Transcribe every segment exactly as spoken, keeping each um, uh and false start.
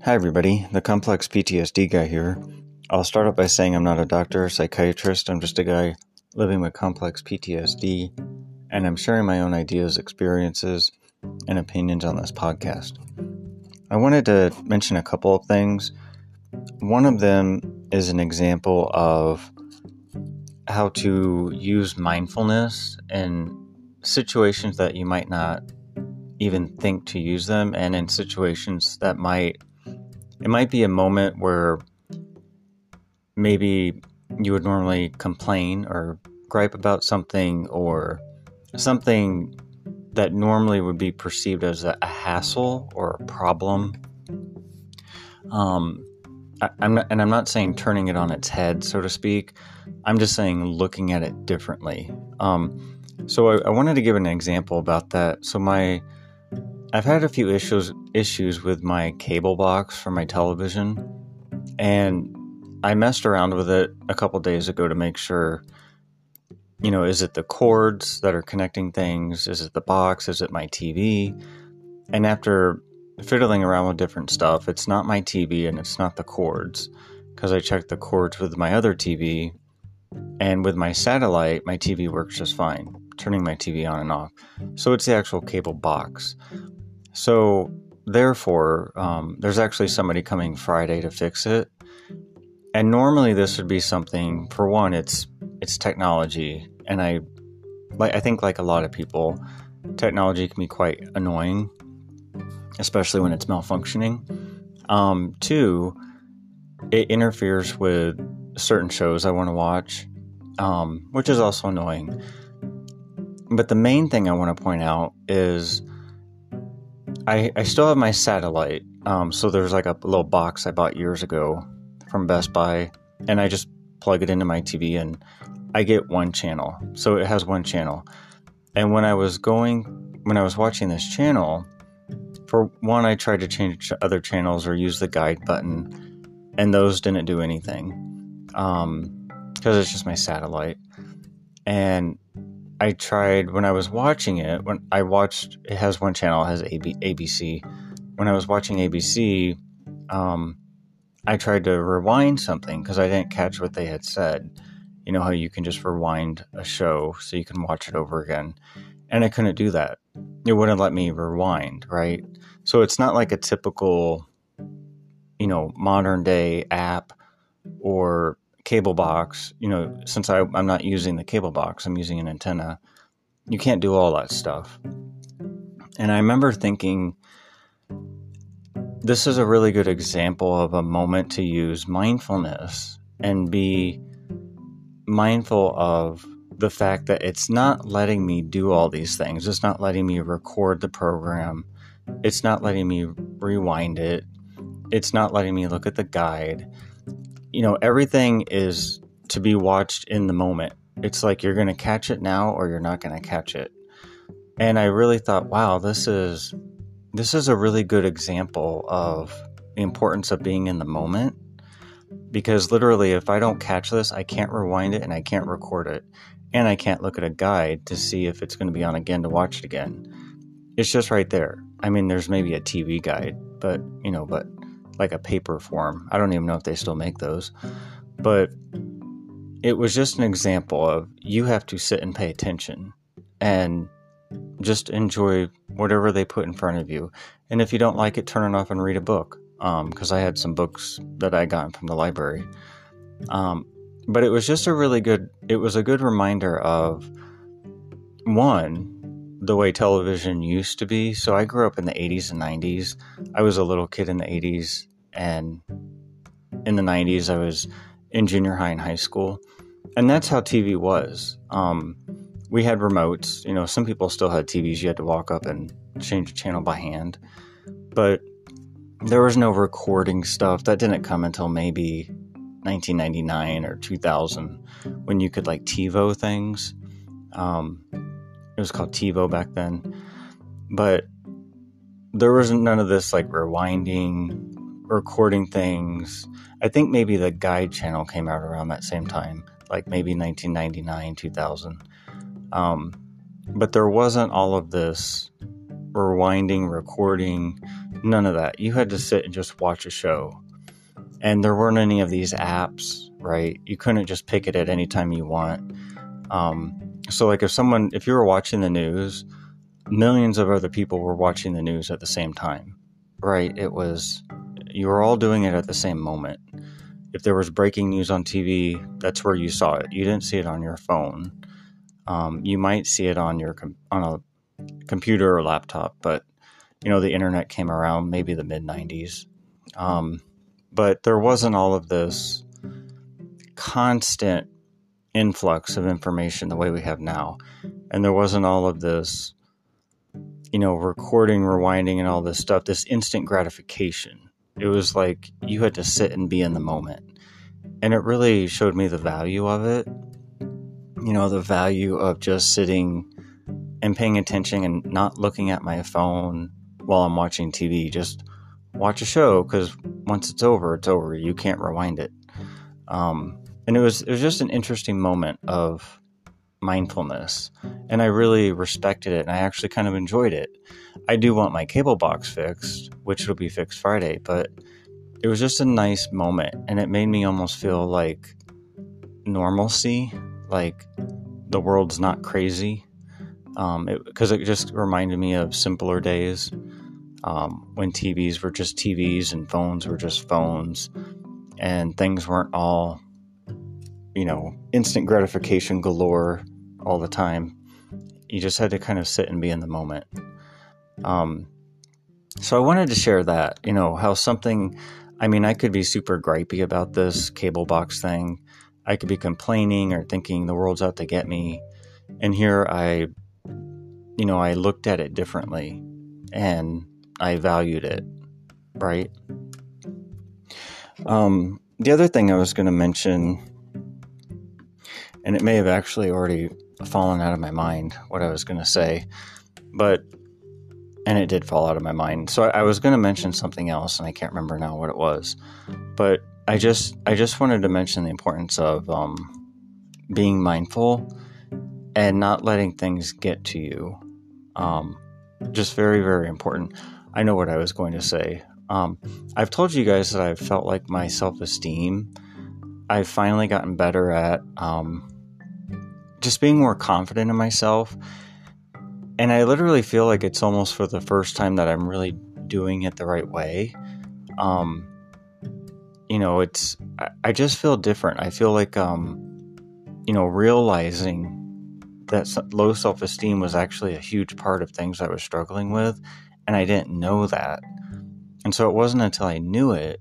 Hi everybody, the Complex P T S D guy here. I'll start off by saying I'm not a doctor or psychiatrist, I'm just a guy living with complex P T S D, and I'm sharing my own ideas, experiences, and opinions on this podcast. I wanted to mention a couple of things. One of them is an example of how to use mindfulness in situations that you might not even think to use them, and in situations that might It might be a moment where maybe you would normally complain or gripe about something, or something that normally would be perceived as a, a hassle or a problem. Um, I, I'm not, and I'm not saying turning it on its head, so to speak. I'm just saying looking at it differently. Um, so I, I wanted to give an example about that. So my I've had a few issues issues with my cable box for my television, and I messed around with it a couple days ago to make sure, you know, is it the cords that are connecting things? Is it the box? Is it my T V? And after fiddling around with different stuff, it's not my T V and it's not the cords, because I checked the cords with my other T V, and with my satellite, my T V works just fine, turning my T V on and off. So it's the actual cable box. So therefore, um, there's actually somebody coming Friday to fix it. And normally this would be something, for one, it's it's technology. And I like I think like a lot of people, technology can be quite annoying, especially when it's malfunctioning. Um, two, it interferes with certain shows I want to watch, um, which is also annoying. But the main thing I want to point out is I, I still have my satellite, um, so there's like a little box I bought years ago from Best Buy, and I just plug it into my T V and I get one channel. So it has one channel. And when I was going, when I was watching this channel, for one, I tried to change to other channels or use the guide button, and those didn't do anything, um, because it's just my satellite. And I tried, when I was watching it, when I watched, it has one channel, it has A B, A B C. When I was watching A B C, um, I tried to rewind something because I didn't catch what they had said. You know how you can just rewind a show so you can watch it over again. And I couldn't do that. It wouldn't let me rewind, right? So it's not like a typical, you know, modern day app or cable box. You know, since I, I'm not using the cable box, I'm using an antenna. You can't do all that stuff. And I remember thinking, this is a really good example of a moment to use mindfulness and be mindful of the fact that it's not letting me do all these things. It's not letting me record the program. It's not letting me rewind it. It's not letting me look at the guide. You know, everything is to be watched in the moment. It's like you're going to catch it now or you're not going to catch it. And I really thought, wow, this is this is a really good example of the importance of being in the moment. Because literally, if I don't catch this, I can't rewind it and I can't record it. And I can't look at a guide to see if it's going to be on again to watch it again. It's just right there. I mean, there's maybe a T V guide, but, you know, but like a paper form. I don't even know if they still make those. But it was just an example of you have to sit and pay attention and just enjoy whatever they put in front of you. And if you don't like it, turn it off and read a book. Um, because I had some books that I got from the library. Um, but it was just a really good, it was a good reminder of, one, the way television used to be. So I grew up in the eighties and nineties. I was a little kid in the eighties, and in the nineties I was in junior high and high school. And that's how T V was. Um, we had remotes. You know, some people still had T Vs. You had to walk up and change the channel by hand. But there was no recording stuff. That didn't come until maybe nineteen ninety-nine or two thousand, when you could like TiVo things. Um, it was called TiVo back then. But there wasn't none of this like rewinding, recording things. I think maybe the guide channel came out around that same time, like maybe nineteen ninety-nine, two thousand. Um, but there wasn't all of this rewinding, recording, None of that. You had to sit and just watch a show. And there weren't any of these apps, right? You couldn't just pick it at any time you want. Um, so like if someone, if you were watching the news, millions of other people were watching the news at the same time, right? It was, you were all doing it at the same moment. If there was breaking news on T V, that's where you saw it. You didn't see it on your phone. Um, you might see it on your com- on a computer or laptop, but you know the internet came around maybe the mid nineties, um, but there wasn't all of this constant influx of information the way we have now, and there wasn't all of this, you know, recording, rewinding, and all this stuff. This instant gratification. It was like you had to sit and be in the moment, and it really showed me the value of it. You know, the value of just sitting and paying attention and not looking at my phone while I'm watching T V. Just watch a show, because once it's over, it's over. You can't rewind it. Um, and it was it was just an interesting moment of mindfulness, and I really respected it, and I actually kind of enjoyed it. I do want my cable box fixed, which will be fixed Friday, but it was just a nice moment, and it made me almost feel like normalcy. Like the world's not crazy, um, because it, it just reminded me of simpler days, um, when T Vs were just T Vs and phones were just phones, and things weren't all, you know, instant gratification galore all the time. You just had to kind of sit and be in the moment. Um, so I wanted to share that, you know, how something, I mean, I could be super gripey about this cable box thing. I could be complaining or thinking the world's out to get me. And here I, you know, I looked at it differently and I valued it, right? Um, the other thing I was going to mention, and it may have actually already fallen out of my mind what I was going to say, but, and it did fall out of my mind. So I, I was going to mention something else, and I can't remember now what it was, but I just I just wanted to mention the importance of um, being mindful and not letting things get to you. Um, just very, very important. I know what I was going to say. Um, I've told you guys that I've felt like my self-esteem, I've finally gotten better at um, just being more confident in myself. And I literally feel like it's almost for the first time that I'm really doing it the right way. Um, You know, it's, I, I just feel different. I feel like, um, you know, realizing that low self-esteem was actually a huge part of things I was struggling with, and I didn't know that. And so it wasn't until I knew it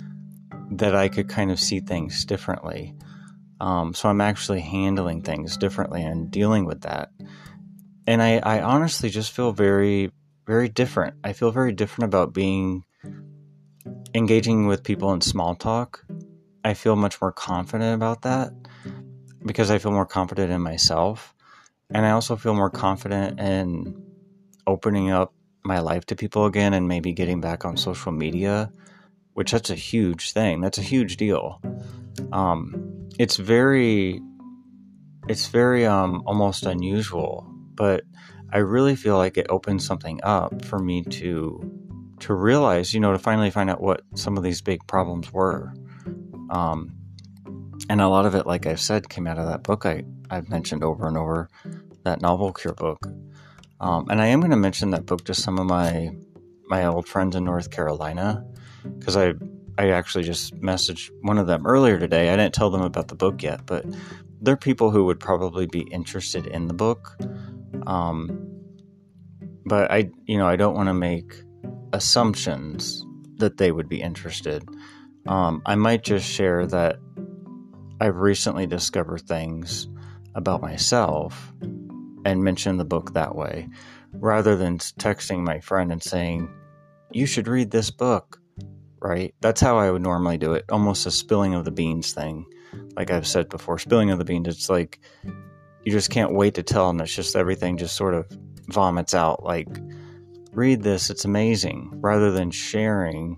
that I could kind of see things differently. Um, so I'm actually handling things differently and dealing with that. And I, I honestly just feel very, very different. I feel very different about being engaging with people in small talk. I feel much more confident about that because I feel more confident in myself. And I also feel more confident in opening up my life to people again and maybe getting back on social media, which that's a huge thing. That's a huge deal. Um, it's very, it's very um, almost unusual, but I really feel like it opens something up for me to to realize, you know, to finally find out what some of these big problems were. Um, and a lot of it, like I've said, came out of that book I, I've mentioned over and over, that Novel Cure book. Um, and I am going to mention that book to some of my my old friends in North Carolina, because I, I actually just messaged one of them earlier today. I didn't tell them about the book yet, but they're people who would probably be interested in the book. Um, but I, you know, I don't want to make assumptions that they would be interested. Um, I might just share that I've recently discovered things about myself and mention the book that way, rather than texting my friend and saying, you should read this book, right? That's how I would normally do it. Almost a spilling of the beans thing. Like I've said before, spilling of the beans, it's like you just can't wait to tell, and it's just everything just sort of vomits out like, read this, it's amazing, rather than sharing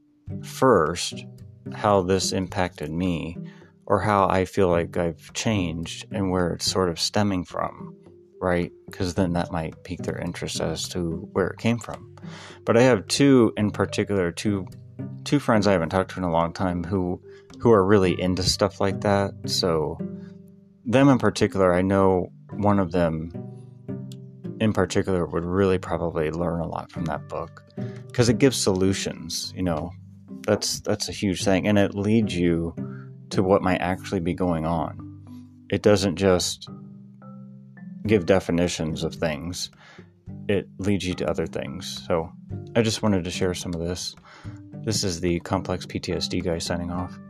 first how this impacted me or how I feel like I've changed and where it's sort of stemming from. right? Because then that might pique their interest as to where it came from. But I have two in particular, two two friends I haven't talked to in a long time who who are really into stuff like that. So them in particular, I know one of them in particular would really probably learn a lot from that book because it gives solutions. You know, that's that's a huge thing, and it leads you to what might actually be going on. It doesn't just give definitions of things. It leads you to other things. So I just wanted to share some of this. This is the Complex P T S D guy signing off.